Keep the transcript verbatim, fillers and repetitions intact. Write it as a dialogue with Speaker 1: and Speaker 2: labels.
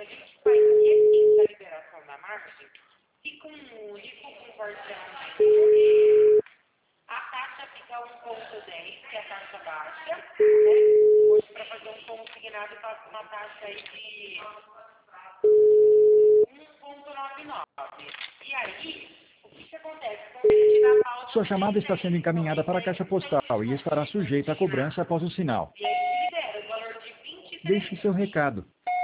Speaker 1: a gente faz requinte a liberação da margem e com o único com parcelamento, a taxa fica um ponto dez, que é a taxa baixa, né? Hoje, para fazer um consignado, passa uma taxa aí de um ponto noventa e nove. E aí, o que, que acontece? Quando ele tiver a pauta...
Speaker 2: Sua chamada está sendo encaminhada para a caixa postal e estará sujeita à cobrança após o sinal.
Speaker 1: E aí, ele libera o valor de vinte e três.
Speaker 2: Deixe seu recado.